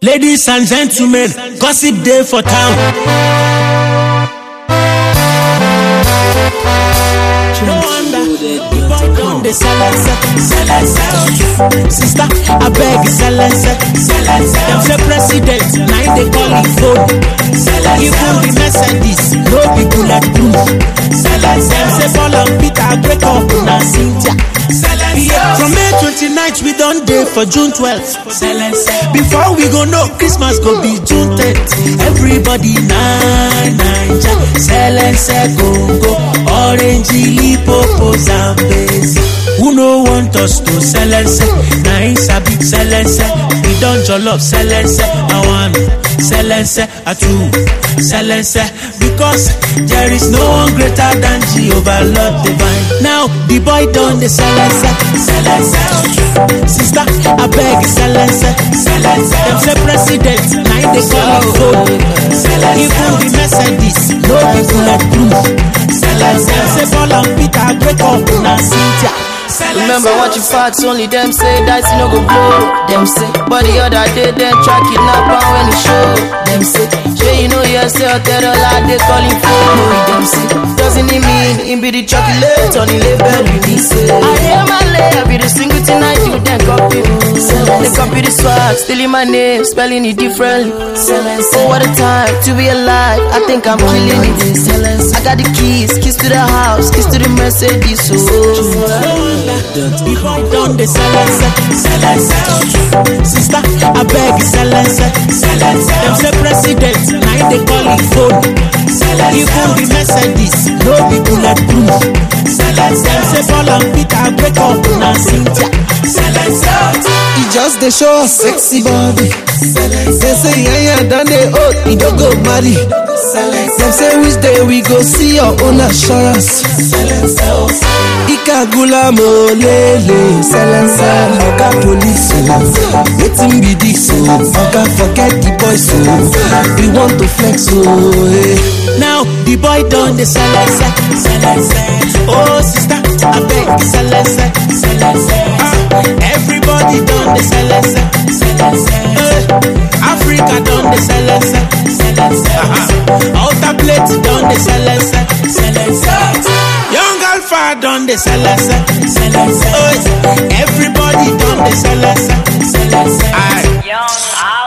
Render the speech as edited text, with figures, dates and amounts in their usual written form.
Ladies and gentlemen, gossip day for town. No wonder the boy done the silence. Sister, I beg silence. Them say president, now they call it phone. Even the Mercedes, no be bulletproof. Them say Paul and Peter break up now Cynthia. From May 29th, we done day for June 12th. Before we go know, Christmas go be June 10th. Everybody nine, silence, go, orange, lipopo, zambes. Who no want us to silence? Nice, a big silence. We don't jollof silence. I want silence, a two silence. Because there is no one greater than Jehovah Lord divine. Now the boy done the silence. Sister, I beg silence. Them say president, now they call it phone. Even the Mercedes, no be bulletproof. Them say Paul and Peter break up now Cynthia. Remember what you fought, only them say that you no go blow. Them say, but the other day them try kidnap and when it show. Them say, sure you know yourself, tell a lot they call him phone. Them say, doesn't it mean him be the chocolate on the label with me say. I am a lay, I be the single tonight, you then copy me. They copy the swag, stealing my name, spelling it differently. Oh what a time to be alive, I think I'm killing it. I got the keys to the house, keys to the Mercedes. The boy done the silence. Sister, I beg silence. Them say president, now they call it phone. Even the Mercedes, no be bulletproof. Them say Paul and Peter break up now Cynthia. He just they show us sexy body. They say yeah, done the oath, he don't go marry. Them say which day we go see your own assurance. Ikagula molele, silencer, oga police, waiting be this, oga forget the boys, we want to flex, Now the boy done the silence. Oh sister, I beg silence. Everybody done the silence. Africa done the silence. Outer plate done the silence. Young Alpha done the silence. Everybody done the silence. Young Alpha.